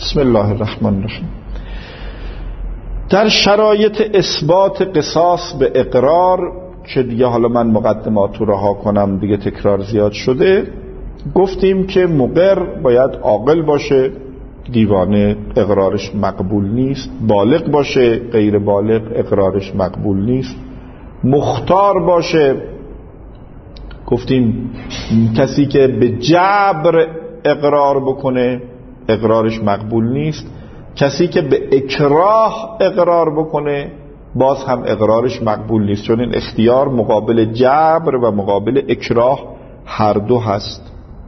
بسم الله الرحمن الرحیم. در شرایط اثبات قصاص به اقرار که دیگه حالا من مقدمات رو رها کنم دیگه تکرار زیاد شده، گفتیم که مقر باید عاقل باشه، دیوانه اقرارش مقبول نیست، بالغ باشه، غیر بالغ اقرارش مقبول نیست، مختار باشه، گفتیم کسی که به جبر اقرار بکنه اقرارش مقبول نیست، کسی که به اکراه اقرار بکنه باز هم اقرارش مقبول نیست، چون این اختیار مقابل جبر و مقابل اکراه هر دو هست.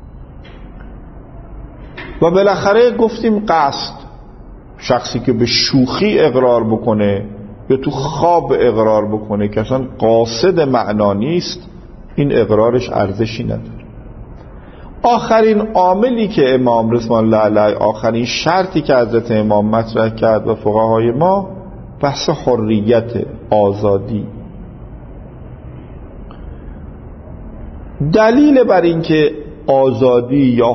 و بالاخره گفتیم قصد، شخصی که به شوخی اقرار بکنه یا تو خواب اقرار بکنه که اصلا قاصد معنا نیست، این اقرارش ارزشی نداره. آخرین عاملی که امام رضوان الله علیه، آخرین شرطی که حضرت امام مطرح کرد و فقهای ما، بحث حریت، آزادی. دلیل بر این که آزادی یا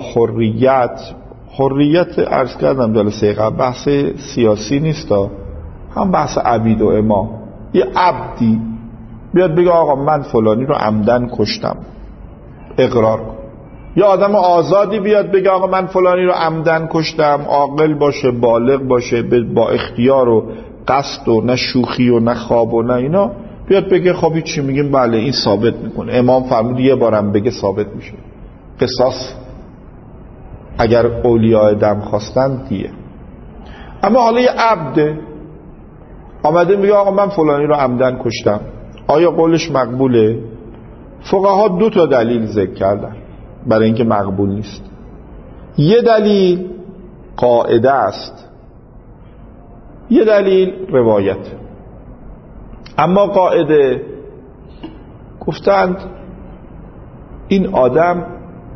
حریت عرض کردم جلسه قبل بحث سیاسی نیست، هم بحث عبید و امام. یه عبدی بیاد بگه آقا من فلانی رو عمدن کشتم، اقرار کن. یا آدم آزادی بیاد بگه آقا من فلانی رو عمدن کشتم، عاقل باشه، بالغ باشه، با اختیار و قصد و نه شوخی و نه خواب و نه اینا، بیاد بگه خب چی میگیم بله این ثابت میکنه. امام فرمود یه بارم بگه ثابت میشه. قصاص اگر اولیاء دم خواستن دیه. اما حالا یه عبده آمده میگه آقا من فلانی رو عمدن کشتم، آیا قولش مقبوله؟ فقها دو تا دلیل ذکر کردن برای اینکه مقبول نیست. یه دلیل قاعده است، یه دلیل روایت. اما قاعده گفتند این آدم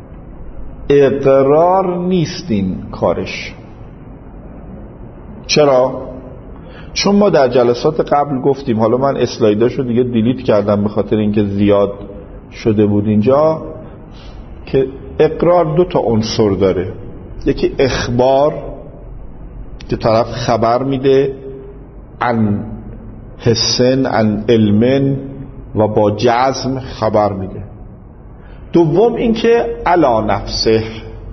اقرار نیست این کارش. چرا؟ چون ما در جلسات قبل گفتیم، حالا من اسلایداشو دیگه دیلیت کردم به خاطر اینکه زیاد شده بود اینجا، که اقرار دو تا عنصر داره. یکی اخبار که طرف خبر میده عن حسن عن علم و با جزم خبر میده. دوم اینکه علی نفسه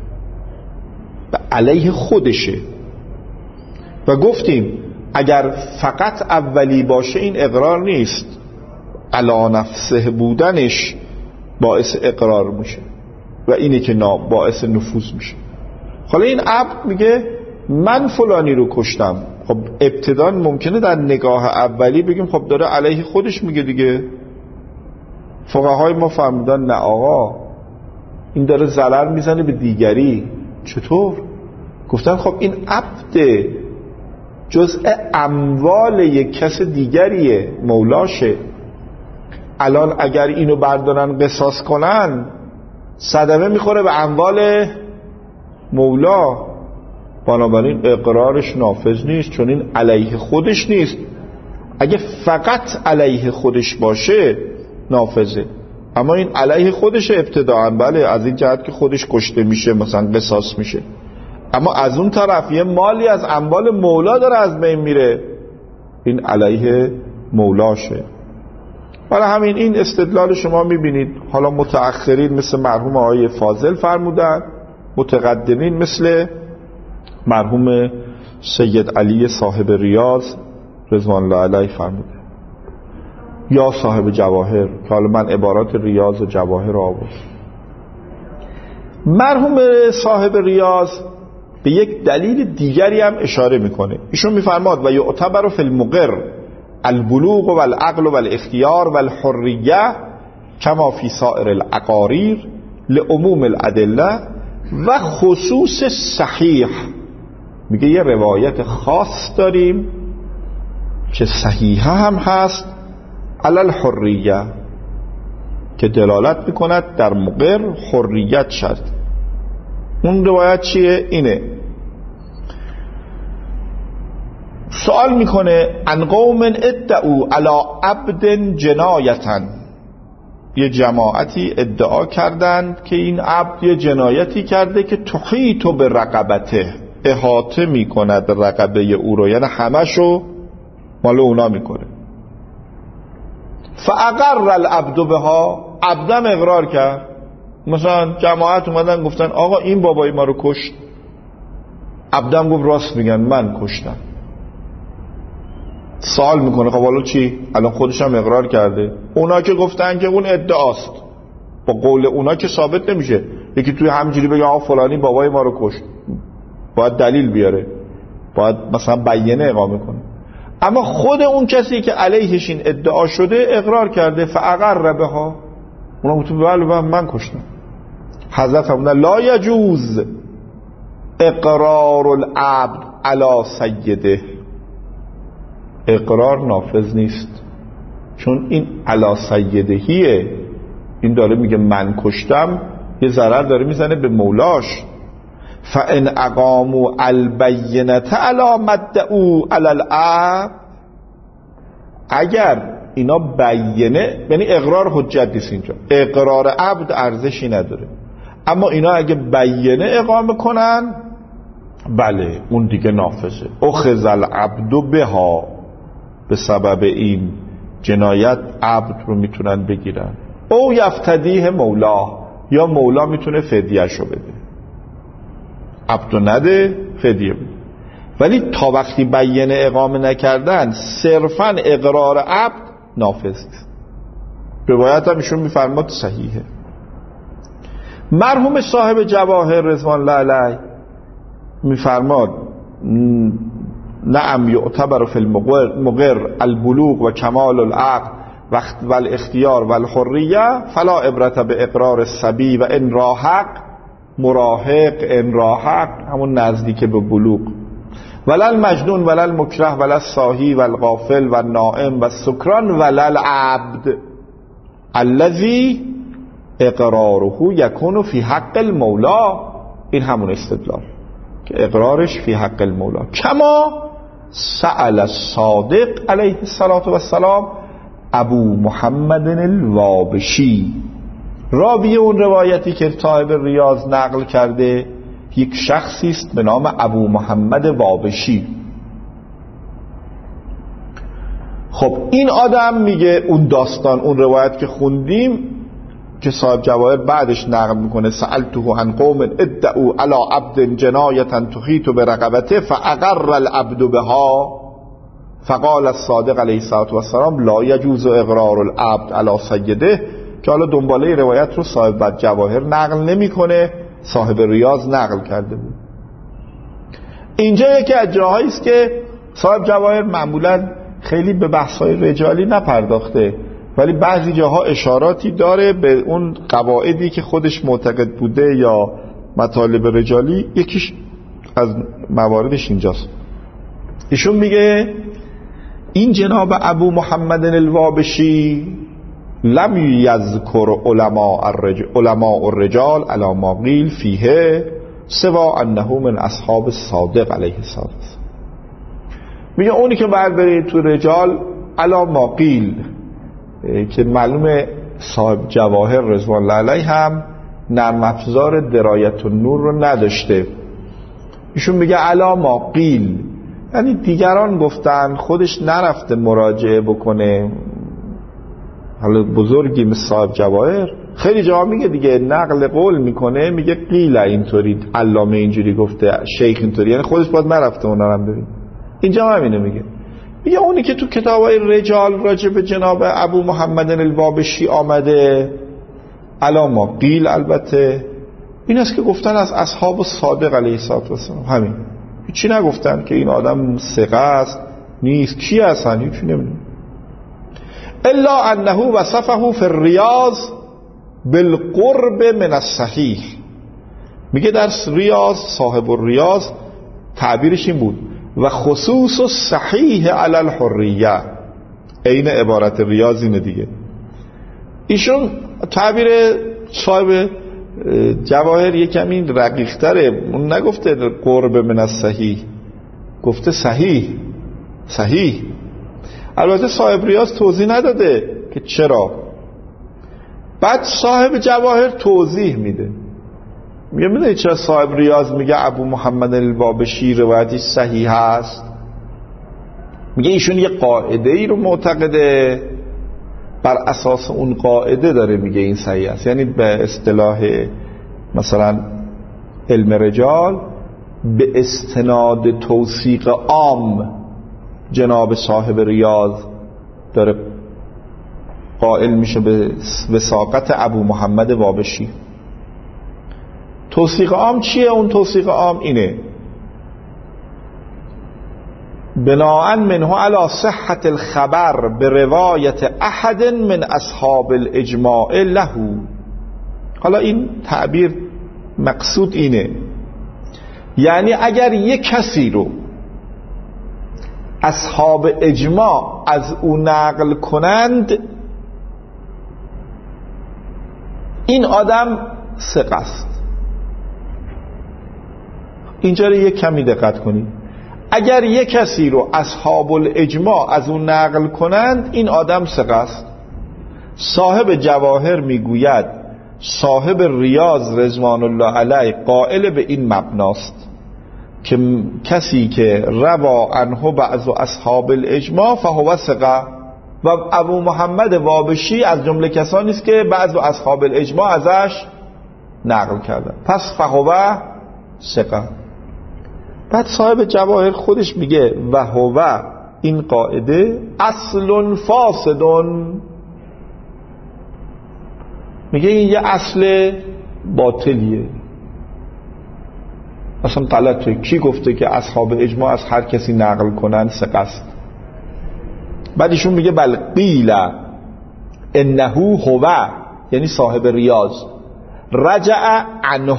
و علیه خودشه. و گفتیم اگر فقط اولی باشه این اقرار نیست، علی نفسه بودنش باعث اقرار میشه و اینه که باعث نفوذ میشه. حالا این عبد میگه من فلانی رو کشتم، خب ابتداً ممکنه در نگاه اولی بگیم خب داره علیه خودش میگه دیگه. فقهای ما فرمودن نه آقا، این داره ضرر میزنه به دیگری. چطور؟ گفتن خب این عبد جزء اموال یک کس دیگریه، مولاشه. الان اگر اینو بردارن قصاص کنن صدمه میخوره به اموال مولا، بنابراین اقرارش نافذ نیست، چون این علیه خودش نیست. اگه فقط علیه خودش باشه نافذه، اما این علیه خودش ابتداعا، بله از این جهت که خودش کشته میشه مثلا قصاص میشه، اما از اون طرف یه مالی از اموال مولا داره از بین میره، این علیه مولاشه. برای همین این استدلال شما میبینید، حالا متأخرین مثل مرحوم آقای فاضل فرمودن، متقدمین مثل مرحوم سید علی صاحب ریاض رضوان الله علیه فرموده، یا صاحب جواهر، که حالا من عبارات ریاض و جواهر آورد. مرحوم صاحب ریاض به یک دلیل دیگری هم اشاره میکنه. ایشون میفرماد و یعتبر فی المقر البلوغ و العقل و الاختیار و الحریه کما فی سائر العقاریر لعموم الادله و خصوص صحیح. میگه یه روایت خاص داریم که صحیحه هم هست علی الحریه، که دلالت میکند در مقر حریت شد. اون روایت چیه؟ اینه. سوال میکنه ان قوم ادعوا علی عبد جنایتا، یه جماعتی ادعا کردند که این عبد یه جنایتی کرده که تحیط به رقبته، احاطه میکند رقبه او رو، یعنی همشو مال اونا میکنه. فاقر العبد بها، عبدم اقرار کرد. مثلا جماعت اومدن گفتن آقا این بابای ما رو کشت، عبدم گفت راست میگن من کشتم. سوال میکنه خب حالا چی؟ الان خودش هم اقرار کرده. اونا که گفتن که اون ادعاست، با قول اونا که ثابت نمیشه. یکی توی همینجوری بگه آقا فلانی بابای ما رو کشت، باید دلیل بیاره، باید مثلا بیانیه اقامه کنه. اما خود اون کسی که علیهش این ادعا شده اقرار کرده، فاقر بها، اونا گفتن بله من کشتم. حضرت فرمودن لا یجوز اقرار العبد علی سیده، اقرار نافذ نیست، چون این علی سیدهیه، این داره میگه من کشتم، یه ضرر داره میزنه به مولاش. فان اقاموا البینه علی مدعوا علی العبد، اگر اینا بیانه، یعنی اقرار حجت نیست اینجا، اقرار عبد ارزشی نداره، اما اینا اگه بیانه اقامه کنن بله اون دیگه نافذه. اخذ العبد بها، به سبب این جنایت عبد رو میتونن بگیرن. او یفتدیه مولا، یا مولا میتونه فدیه‌شو بده، عبدو نده فدیه بده. ولی تا وقتی بیانه اقامه نکردن صرفا اقرار عبد نافذ نیست. روایت هم ایشون میفرماد صحیحه. مرحوم صاحب جواهر رضوان الله علیه میفرماد نعم یعتبر فی المقر البلوغ و کمال العقل و الاختیار و الحریه فلا عبرت به اقرار الصبی و ان راحق مراهق، ان راحق همون نزدیک به بلوغ، ولا المجنون ولا المکره ولا الصاحی و الغافل و النائم و السکران ولا العبد الذی اقراره یکون فی حق المولا. این همون استدلال که اقرارش فی حق المولا، کما سأل الصادق علیه السلام ابو محمد الوابشی. راوی اون روایتی که صاحب ریاض نقل کرده یک شخصی است به نام ابو محمد وابشی. خب این آدم میگه اون داستان، اون روایت که خوندیم که صاحب جواهر بعدش نقل میکنه سألته عن قوم ادعوا علی عبد جنایتا تحیط برقبته فاقر العبد بها فقال الصادق علیه السلام لا یجوز اقرار العبد علی سیده، که حالا دنباله روایت رو صاحب جواهر نقل نمیکنه، صاحب ریاض نقل کرده بود. اینجا یکی از جاهایی است که صاحب جواهر معمولا خیلی به بحث‌های رجالی نپرداخته، ولی بعضی جاها اشاراتی داره به اون قواعدی که خودش معتقد بوده یا مطالب رجالی. یکیش از مواردش اینجاست. ایشون میگه این جناب ابو محمد الوابشی لم یذکر علماء الرجال علی ما قیل فیه سوا انه من اصحاب الصادق علیه السلام. میگه اونی که بعد برید تو رجال علی ما قیل، که معلومه صاحب جواهر رضوان الله علیه هم نرم افزار درایت النور رو نداشته. ایشون میگه علی ما قیل، یعنی دیگران گفتن، خودش نرفته مراجعه بکنه. حالا بزرگی مثل صاحب جواهر خیلی جا میگه دیگه، نقل قول میکنه، میگه قیل اینطوری، علامه اینجوری گفته، شیخ اینطوری، یعنی خودش باید نرفته اونا رو ببین. اینجا همینه میگه اونی که تو کتابای رجال راجع به جناب ابو محمد الوابشی آمده علامه قیل، البته این است که گفتن از اصحاب الصادق علیه السلام، همین، چی نگفتن که این آدم ثقه است نیست، کی هستن، هیچی نمیدونم. الا انه وصفه فی الریاض بالقرب من الصحیح. میگه در ریاض، صاحب الریاض تعبیرش این بود و خصوص الصحیح علی الحریه، عین عبارت ریاض اینه دیگه. ایشون تعبیر صاحب جواهر یکمی رقیق‌تره، اون نگفته قرب من الصحیح، گفته صحیح. البته صاحب ریاض توضیح نداده که چرا. بعد صاحب جواهر توضیح میده، میدونید چرا صاحب ریاض میگه ابو محمد البابشی روایتش صحیح هست؟ میگه ایشون یه قاعده ای رو معتقده، بر اساس اون قاعده داره میگه این صحیح است. یعنی به اصطلاح مثلا علم رجال به استناد توثیق عام جناب صاحب ریاض داره قائل میشه به وثاقت ابو محمد وابشی. توثیق عام چیه؟ اون توثیق عام اینه: بناءً منه علی صحت الخبر به روایت احد من اصحاب الاجماع له. حالا این تعبیر مقصود اینه، یعنی اگر یک کسی رو اصحاب اجماع از او نقل کنند، این آدم ثقه است. اینجا رو یک کمی دقت کنید. اگر یک کسی رو اصحاب الاجماع از او نقل کنند، این آدم ثقه است. صاحب جواهر میگوید صاحب ریاض رضوان الله علیه قائل به این مبناست که کسی که روا عنه بعض اصحاب الاجماع فهو ثقه، و ابو محمد وابشی از جمله کسانی است که بعض اصحاب الاجماع ازش نقل کردن، پس فهو ثقه. بعد صاحب جواهر خودش میگه و هو، این قاعده اصل فاسد، میگه این یه اصل باطلیه، اصلا غلطه. کی گفته که اصحاب اجماع از هر کسی نقل کنن ثقه است؟ بعد ایشون میگه بل قیل انه هو، یعنی صاحب ریاض، رجع عنه،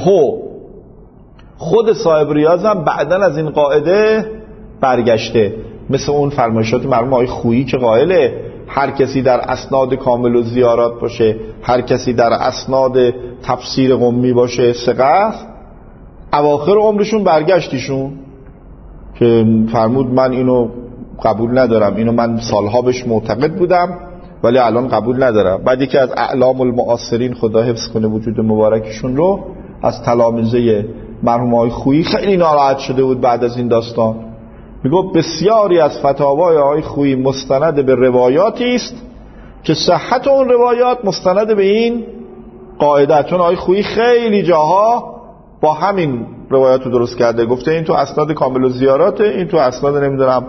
خود صاحب ریاض هم بعداً از این قاعده برگشته. مثل اون فرمایشات مرحوم آقای خویی که قائله هر کسی در اسناد کامل و زیارات باشه، هر کسی در اسناد تفسیر قمی باشه ثقه است. اواخر عمرشون برگشتیشون که فرمود من اینو قبول ندارم، اینو من سالها بهش معتقد بودم ولی الان قبول ندارم. بعد یکی از اعلام المعاصرین، خدا حفظ کنه وجود مبارکشون رو، از تلامذه مرحوم آقای خویی خیلی ناراحت شده بود بعد از این داستان. میگفت بسیاری از فتاوای آقای خویی مستند به روایاتی است که صحت اون روایات مستند به این قاعده، چون آقای خویی خیلی جاها با همین روایات رو درست کرده، گفته این تو اسناد کامل و زیاراته، این تو اسناد نمیدونم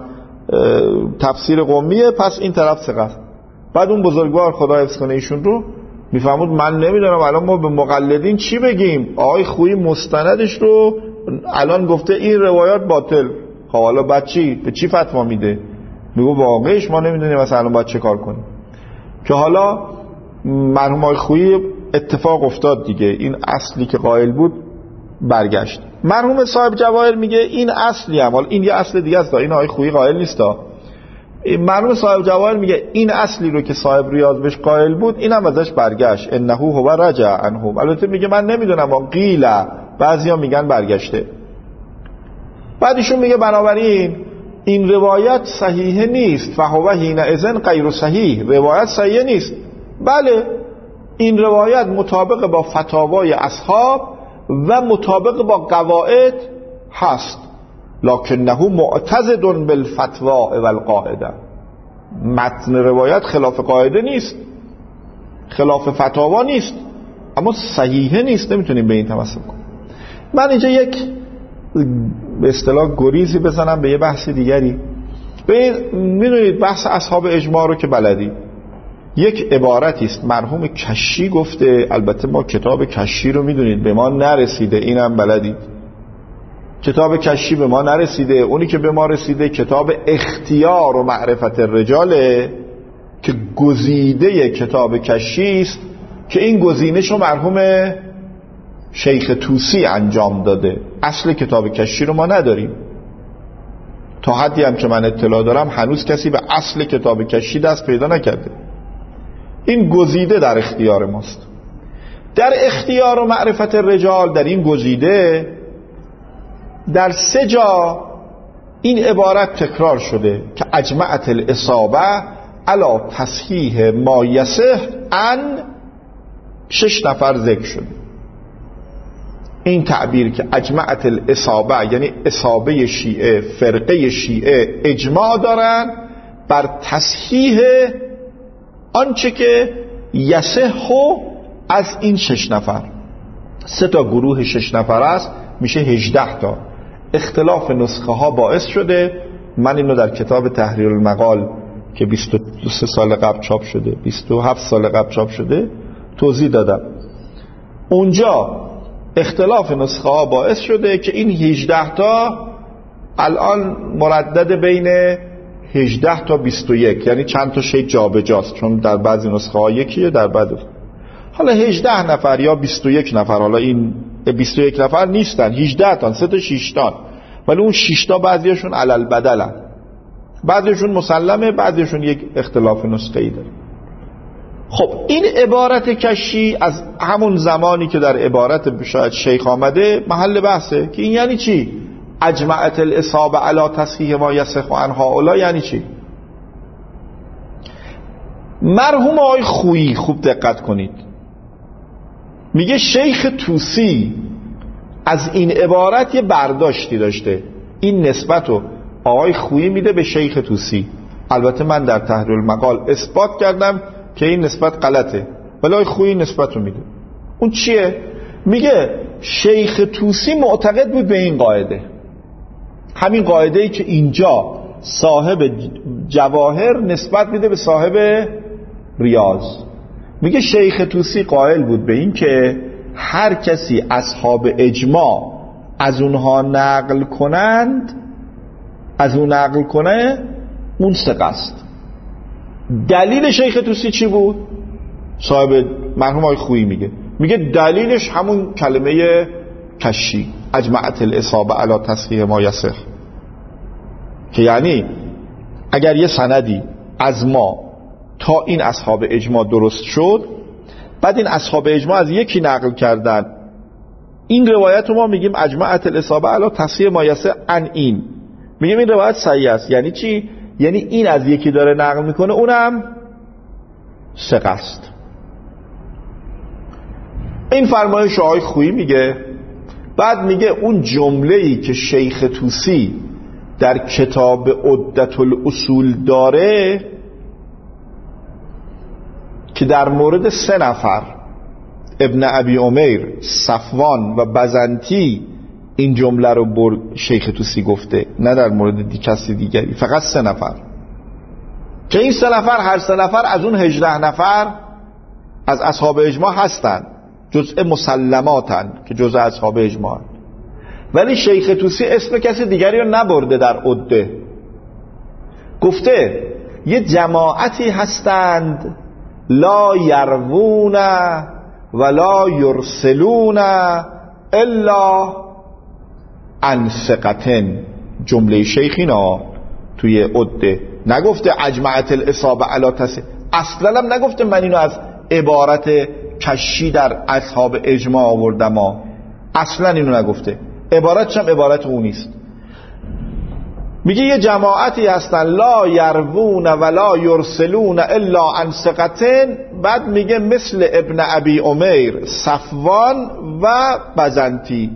تفسیر قمیه، پس این طرف ثقه است. بعد اون بزرگوار خدا حفظ کنه ایشون رو میفهمود من نمیدونم الان ما به مقلدین چی بگیم، آقای خویی مستندش رو الان گفته این روایات باطل، خب حالا بعد چی؟ به چی فتوا میده؟ میگه واقعش ما نمیدونیم مثلا باید چه کار کنیم. که حالا مرحوم آقای خویی اتفاق افتاد دیگه، این اصلی که قائل بود برگشت. مرحوم صاحب جواهر میگه این اصلی هم، حالا این یه اصل دیگه است، این آقای خویی قائل نیستا. مرحوم صاحب جواهر میگه این اصلی رو که صاحب ریاض بهش قائل بود اینم ازش برگشت، انه هو رجع عنه. البته میگه من نمیدونم، قیل بعضیا میگن برگشته. بعد ایشون میگه بنابراین این روایت صحیح نیست، فهو حینئذ غیر صحیح، روایت صحیح نیست. بله این روایت مطابق با فتاوای اصحاب و مطابق با قواعد هست، لکنه معتضد بالفتوا والقاعده. متن روایت خلاف قاعده نیست، خلاف فتاوا نیست، اما صحیحه نیست، نمیتونیم به این تمسک کنیم. من اینجا یک به اصطلاح گریزی بزنم به یه بحث دیگری. میدونید بحث اصحاب اجماع رو که بلدید، یک عبارتی است مرحوم کشی گفته، البته ما کتاب کشی رو میدونید به ما نرسیده، اینم بلدید کتاب کشی به ما نرسیده. اونی که به ما رسیده کتاب اختیار و معرفت الرجاله که گزیده کتاب کشی است، که این گزینش رو مرحوم شیخ طوسی انجام داده. اصل کتاب کشی رو ما نداریم، تا حدی هم که من اطلاع دارم هنوز کسی به اصل کتاب کشی دست پیدا نکرده. این گزیده در اختیار ماست. در اختیار و معرفت الرجال، در این گزیده در 3 جا این عبارت تکرار شده که اجمعت الاصابه علی تصحیح ما یصح ان 6 نفر ذکر شده. این تعبیر که اجمعت الاصابه، یعنی اصابه شیعه، فرقه شیعه اجماع دارن بر تصحیح آنچه که یصحو از این 6 نفر. 3 تا گروه 6 نفر است، میشه 18 تا. اختلاف نسخه ها باعث شده، من اینو در کتاب تحریر المقال که 23 سال قبل چاپ شده، 27 سال قبل چاپ شده توضیح دادم. اونجا اختلاف نسخه ها باعث شده که این 18 تا الان مردد بین 18 تا 21، یعنی چند تا شیء جابجاست، چون در بعضی نسخه ها یکیه، در بعضی حالا 18 نفر یا 21 نفر، حالا این 21 نفر نیستن، 18 تا، 3 تا 6 تا، ولی اون 6 تا بعضیشون علل بدلن، بعضیشون مسلمه، بعضیشون یک اختلاف نسخه‌ای داره. خب این عبارت کشی از همون زمانی که در عبارت شاید شیخ آمده محل بحثه که این یعنی چی؟ اجمعت الاصابه علی تصحیح ما یصح عن هؤلاء یعنی چی؟ مرحوم آقای خویی خوب دقت کنید، میگه شیخ طوسی از این عبارت یه برداشتی داشته، این نسبتو آقای خویی میده به شیخ طوسی. البته من در تحریر المقال اثبات کردم که این نسبت غلطه، ولی آقای خویی نسبتو میده. اون چیه؟ میگه شیخ طوسی معتقد بود به این قاعده، همین قاعده‌ای که اینجا صاحب جواهر نسبت میده به صاحب ریاض. میگه شیخ طوسی قائل بود به این که هر کسی اصحاب اجماع از اونها نقل کنند، از اون نقل کنه، اون ثقه است. دلیل شیخ طوسی چی بود؟ صاحب مرحوم آقای خویی میگه دلیلش همون کلمه کشی، اجمعت الاصابه علی تصحیح ما یصح، که یعنی اگر یه سندی از ما تا این اصحاب اجماع درست شد، بعد این اصحاب اجماع از یکی نقل کردن، این روایت رو ما میگیم اجمعت الاصابه علی تصحیح ما یصح عن این، میگیم این روایت صحیح است. یعنی چی؟ یعنی این از یکی داره نقل میکنه، اونم ثقه است. این فرمایش آقای خویی میگه. بعد میگه اون جمله‌ای که شیخ طوسی در کتاب عدة الاصول داره که در مورد 3 نفر، ابن ابی عمیر، صفوان و بزنتی، این جمله رو شیخ طوسی گفته، نه در مورد کسی دیگری، فقط 3 نفر، که این 3 نفر هر 3 نفر از اون 18 نفر از اصحاب اجماع هستن، جزء مسلماتن که جزء اصحاب اجماع، ولی شیخ طوسی اسم کسی دیگری رو نبرده در عده، گفته یه جماعتی هستند لا یروون ولا یرسلون الا عن ثقتن. جمله شیخینا توی عده نگفته اجمعت الاصابه علی تصحیح، اصلا هم نگفته من اینو از عبارت کشی در اصحاب اجماع آوردم، اصلا اینو نگفته، عبارتش هم عبارت اون نیست. میگه یه جماعتی هستن لا یروون ولا یرسلون الا عن ثقتن، بعد میگه مثل ابن ابی عمیر، صفوان و بزنتی،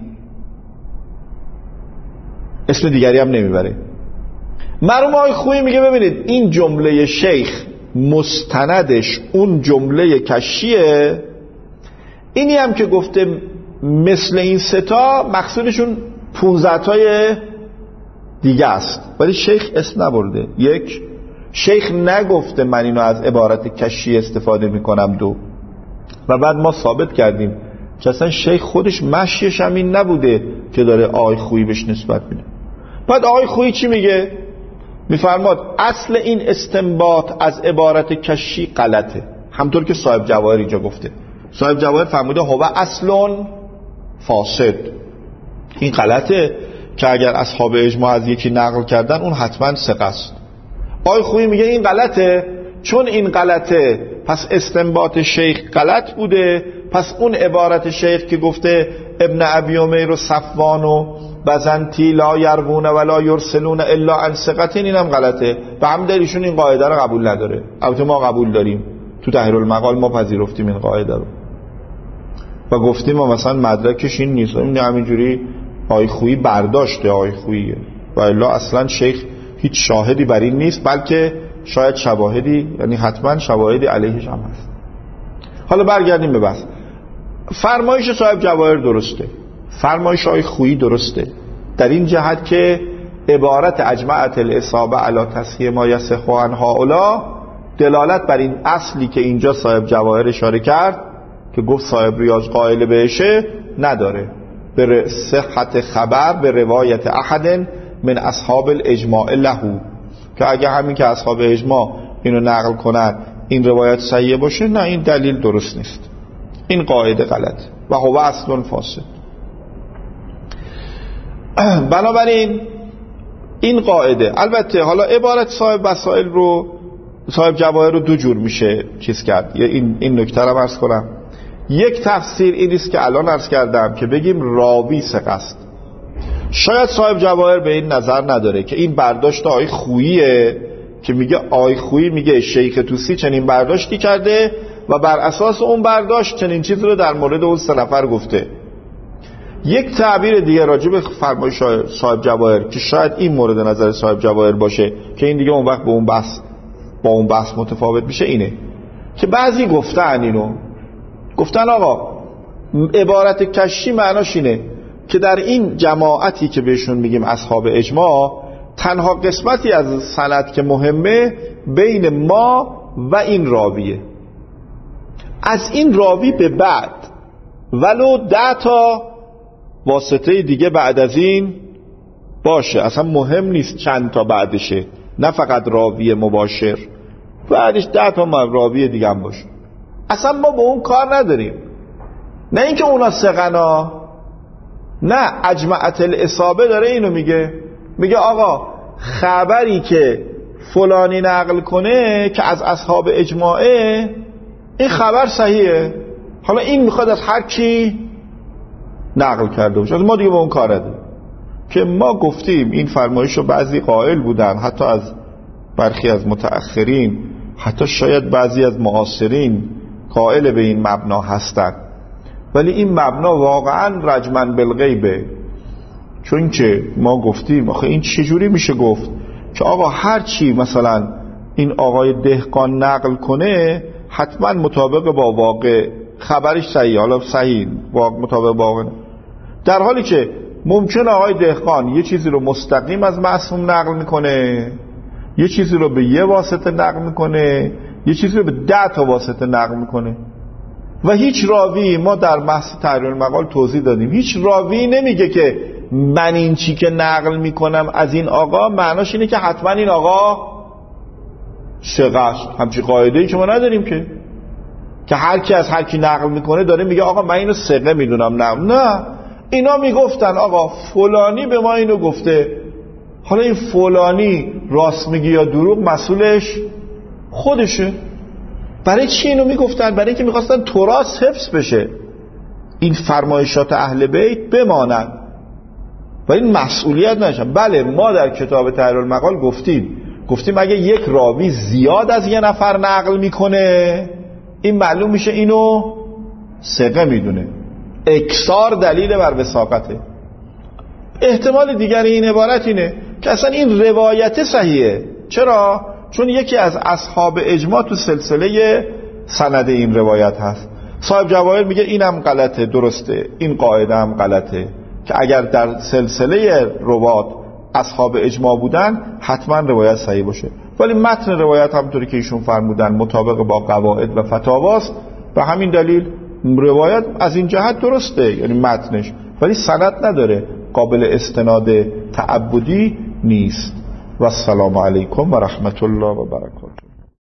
اسم دیگری هم نمیبره. مرحوم آقای خویی میگه ببینید این جمله شیخ مستندش اون جمله کشیه، اینی هم که گفته مثل این 3 تا مقصودشون 15 تای دیگه است، ولی شیخ اسم نبرده. 1 شیخ نگفته من اینو از عبارت کشی استفاده میکنم. 2 و بعد ما ثابت کردیم که اصلا شیخ خودش مشیش هم این نبوده که داره آقای خویی بهش نسبت میده. بعد آقای خویی چی میگه؟ میفرماد اصل این استنباط از عبارت کشی غلطه، همطور که صاحب جواهر اینجا گفته. صاحب جواهر فرموده هو اصلون فاسد، این غلطه که اگر اصحاب اجماع از یکی نقل کردن اون حتما ثقه است. آقای خویی میگه این غلطه، چون این غلطه پس استنباط شیخ غلط بوده، پس اون عبارت شیخ که گفته ابن ابی عمیر و صفوان و بزنتی لا یروون ولا یرسلون الا عن ثقتین، اینم غلطه، به همین دلیل ایشون این قاعده رو قبول نداره. البته ما قبول داریم، تو تحریر المقال ما پذیرفتیم این قاعده رو، و گفتیم ما مثلا مدرکش این نیست، این همینجوری آی خویی برداشته آی خوییه و الا اصلا شیخ هیچ شاهدی بر این نیست، بلکه شاید شواهدی، یعنی حتما شواهدی علیهش هم هست. حالا برگردیم به بحث. فرمایش صاحب جواهر درسته، فرمایش آی خویی درسته در این جهت که عبارت اجمعت الاصابه علی تصحیح ما یصح عن هؤلاء دلالت بر این اصلی که اینجا صاحب جواهر اشاره کرد که گفت صاحب ریاض قائل بهشه نداره، به صحت خبر به روایت احد من اصحاب الاجماع له، که اگه همین که اصحاب اجماع اینو نقل کنن این روایت صحیح باشه، نه این دلیل درست نیست، این قاعده غلط و هو اصل فاسد. بنابراین این قاعده، البته حالا عبارت صاحب وسائل رو، صاحب جواهر رو دو جور میشه چیز کرد. این نکته رو عرض کنم. یک تفسیر این است که الان عرض کردم که بگیم راوی ثقه است. شاید صاحب جواهر به این نظر نداره که این برداشت آی خوییه که میگه آی خویی میگه شیخ طوسی چنین برداشتی کرده و بر اساس اون برداشت چنین چیزی رو در مورد اون سه نفر گفته. یک تعبیر دیگه راجع به فرمایش صاحب جواهر که شاید این مورد نظر صاحب جواهر باشه که این دیگه اون وقت با اون بحث متفاوت میشه، اینه که بعضی گفتن اینو، گفتن آقا عبارت کشی معناش اینه که در این جماعتی که بهشون میگیم اصحاب اجماع تنها قسمتی از سند که مهمه بین ما و این راویه، از این راوی به بعد ولو 10 تا واسطه دیگه بعد از این باشه، اصلا مهم نیست چند تا بعدشه، نه فقط راوی مباشر، بعدش 10 تا راوی دیگه هم باشه، اصلا ما با اون کار نداریم. نه اینکه اونا ثقنا، نه، اجمعت الاصابه داره اینو میگه آقا خبری که فلانی نقل کنه که از اصحاب اجماعه این خبر صحیحه، حالا این میخواد از هر کی نقل کرده باشه، ما دیگه با اون کار نداریم. که ما گفتیم این فرمایش رو بعضی قائل بودن، حتی از برخی از متأخرین، حتی شاید بعضی از معاصرین قائل به این مبنا هستند، ولی این مبنا واقعا رجمن بالغیبه. چون که ما گفتیم آخه این چجوری میشه گفت که آقا هر چی مثلا این آقای دهقان نقل کنه حتما مطابق با واقع خبرش صحیح، حالا صحیح مطابق با واقع، در حالی که ممکن آقای دهقان یه چیزی رو مستقیم از معصوم نقل میکنه، یه چیزی رو به یه واسطه نقل میکنه، یه چیزی رو به 10 تا واسطه نقل میکنه و هیچ راوی، ما در بحث تحریر المقال توضیح دادیم، هیچ راوی نمیگه که من این چی که نقل میکنم از این آقا معناش اینه که حتما این آقا ثقه است. همچین قاعده‌ای که ما نداریم که هر کی از هر کی نقل میکنه داره میگه آقا من اینو ثقه میدونم. نه، اینا میگفتن آقا فلانی به ما اینو گفته، حالا این فلانی راست میگه یا دروغ مسئولش خودشه. برای چی اینو میگفتن؟ برای اینکه میخواستن تراث حفظ بشه، این فرمایشات اهل بیت بمانند و این مسئولیت نشن. بله ما در کتاب تحریر المقال گفتیم اگه یک راوی زیاد از یه نفر نقل میکنه این معلوم میشه اینو ثقه میدونه، اکثار دلیل بر وثاقته. احتمال دیگر این عبارت اینه که اصلا این روایت صحیحه. چرا؟ چون یکی از اصحاب اجماع تو سلسله سند این روایت هست. صاحب جواهر میگه اینم غلطه، درسته، این قاعده هم غلطه که اگر در سلسله روات اصحاب اجماع بودن حتما روایت صحیح باشه، ولی متن روایت همونطوری که ایشون فرمودن مطابق با قواعد و فتاواست، به همین دلیل روایت از این جهت درسته، یعنی متنش، ولی سند نداره، قابل استناد تعبدی نیست. و السلام علیکم و رحمت الله و برکاته.